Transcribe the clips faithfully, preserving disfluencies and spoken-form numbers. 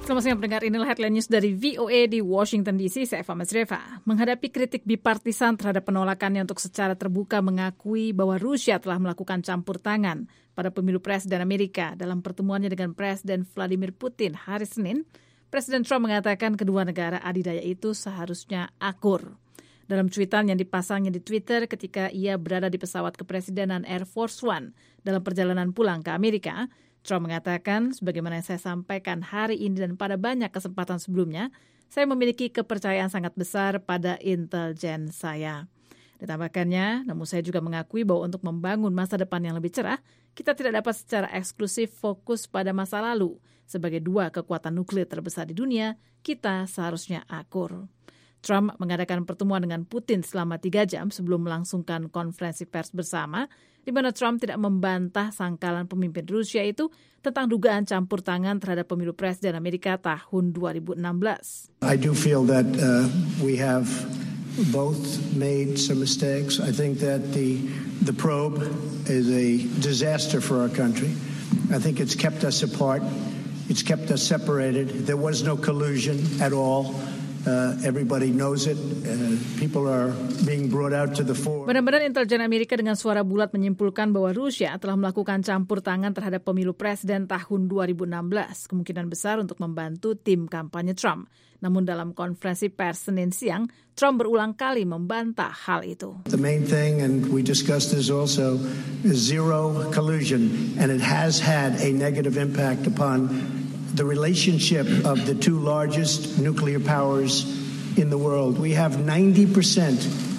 Selamat siang pendengar, inilah headline news dari V O A di Washington D C. Saya Eva Masreva. Menghadapi kritik bipartisan terhadap penolakannya untuk secara terbuka mengakui bahwa Rusia telah melakukan campur tangan pada pemilu presiden Amerika dalam pertemuannya dengan Presiden Vladimir Putin hari Senin, Presiden Trump mengatakan kedua negara adidaya itu seharusnya akur. Dalam cuitan yang dipasangnya di Twitter ketika ia berada di pesawat kepresidenan Air Force One dalam perjalanan pulang ke Amerika, Trump mengatakan, sebagaimana yang saya sampaikan hari ini dan pada banyak kesempatan sebelumnya, saya memiliki kepercayaan sangat besar pada intelijen saya. Ditambahkannya, namun saya juga mengakui bahwa untuk membangun masa depan yang lebih cerah, kita tidak dapat secara eksklusif fokus pada masa lalu. Sebagai dua kekuatan nuklir terbesar di dunia, kita seharusnya akur. Trump mengadakan pertemuan dengan Putin selama tiga jam sebelum melangsungkan konferensi pers bersama, di mana Trump tidak membantah sangkalan pemimpin Rusia itu tentang dugaan campur tangan terhadap pemilu presiden Amerika tahun dua ribu enam belas. I do feel that uh, we have both made some mistakes. I think that the the probe is a disaster for our country. I think it's kept us apart. It's kept us separated. There was no collusion at all. Uh, everybody knows it. Uh, people are being brought out to the fore. Benar-benar intelijen Amerika dengan suara bulat menyimpulkan bahwa Rusia telah melakukan campur tangan terhadap pemilu presiden tahun dua ribu enam belas, kemungkinan besar untuk membantu tim kampanye Trump. Namun dalam konferensi pers Senin siang, Trump berulang kali membantah hal itu. The main thing, and we discussed this also, is zero collusion, and it has had a negative impact upon the relationship of the two largest nuclear powers in the world. We have ninety percent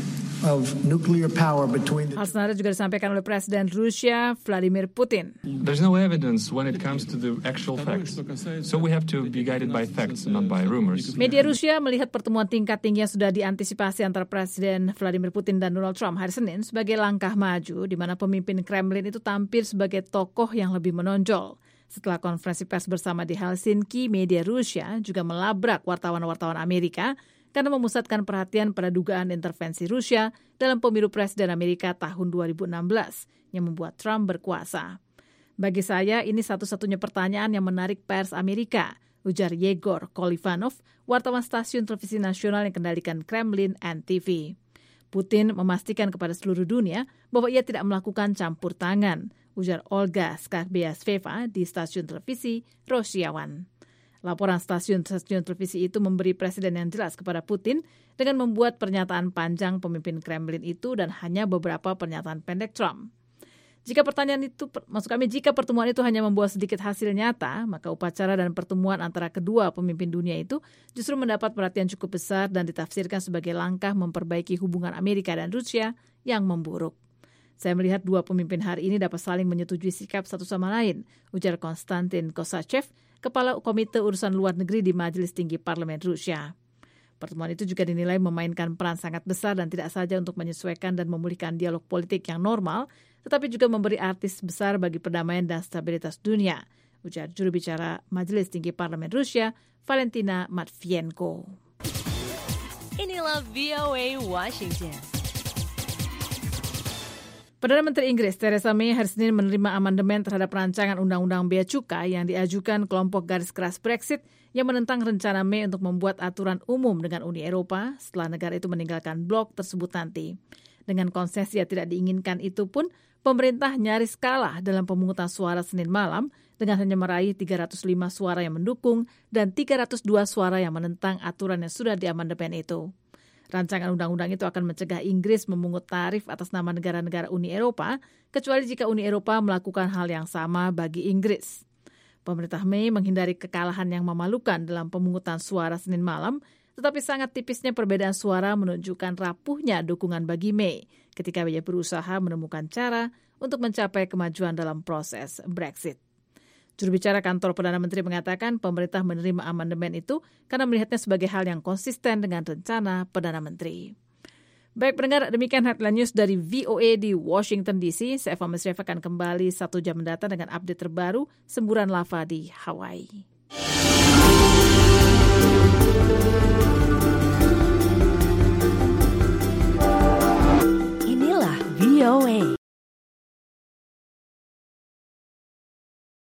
of nuclear power between the... Hal senada juga disampaikan oleh Presiden Rusia Vladimir Putin. There's no evidence when it comes to the actual facts. So we have to be guided by facts, not by rumors. Media Rusia melihat pertemuan tingkat tinggi yang sudah diantisipasi antara Presiden Vladimir Putin dan Donald Trump hari Senin sebagai langkah maju di mana pemimpin Kremlin itu tampil sebagai tokoh yang lebih menonjol. Setelah konferensi pers bersama di Helsinki, media Rusia juga melabrak wartawan-wartawan Amerika karena memusatkan perhatian pada dugaan intervensi Rusia dalam pemilu presiden Amerika tahun dua ribu enam belas yang membuat Trump berkuasa. Bagi saya, ini satu-satunya pertanyaan yang menarik pers Amerika, ujar Yegor Kolivanov, wartawan stasiun televisi nasional yang kendalikan Kremlin N T V. Putin memastikan kepada seluruh dunia bahwa ia tidak melakukan campur tangan, ujar Olga Skarbeyasveva di stasiun televisi Rossiya One. Laporan stasiun-stasiun televisi itu memberi presiden yang jelas kepada Putin dengan membuat pernyataan panjang pemimpin Kremlin itu dan hanya beberapa pernyataan pendek Trump. Jika pertanyaan itu, maksud kami, jika pertemuan itu hanya membuat sedikit hasil nyata, maka upacara dan pertemuan antara kedua pemimpin dunia itu justru mendapat perhatian cukup besar dan ditafsirkan sebagai langkah memperbaiki hubungan Amerika dan Rusia yang memburuk. Saya melihat dua pemimpin hari ini dapat saling menyetujui sikap satu sama lain, ujar Konstantin Kosachev, Kepala Komite Urusan Luar Negeri di Majelis Tinggi Parlemen Rusia. Pertemuan itu juga dinilai memainkan peran sangat besar dan tidak saja untuk menyesuaikan dan memulihkan dialog politik yang normal, tetapi juga memberi artis besar bagi perdamaian dan stabilitas dunia, ujar juru bicara Majelis Tinggi Parlemen Rusia, Valentina Matvienko. Inilah V O A Washington. Perdana Menteri Inggris Theresa May hari Senin menerima amandemen terhadap rancangan Undang-Undang Bea Cukai yang diajukan kelompok garis keras Brexit yang menentang rencana May untuk membuat aturan umum dengan Uni Eropa setelah negara itu meninggalkan blok tersebut nanti. Dengan konsesi yang tidak diinginkan itu pun, pemerintah nyaris kalah dalam pemungutan suara Senin malam dengan hanya meraih tiga ratus lima suara yang mendukung dan tiga ratus dua suara yang menentang aturan yang sudah diamandemen itu. Rancangan undang-undang itu akan mencegah Inggris memungut tarif atas nama negara-negara Uni Eropa, kecuali jika Uni Eropa melakukan hal yang sama bagi Inggris. Pemerintah May menghindari kekalahan yang memalukan dalam pemungutan suara Senin malam, tetapi sangat tipisnya perbedaan suara menunjukkan rapuhnya dukungan bagi May ketika ia berusaha menemukan cara untuk mencapai kemajuan dalam proses Brexit. Juru bicara kantor Perdana Menteri mengatakan pemerintah menerima amandemen itu karena melihatnya sebagai hal yang konsisten dengan rencana Perdana Menteri. Baik pendengar, demikian headline news dari V O A di Washington D C. Saya Eva Masreva akan kembali satu jam mendatang dengan update terbaru semburan lava di Hawaii. Inilah V O A.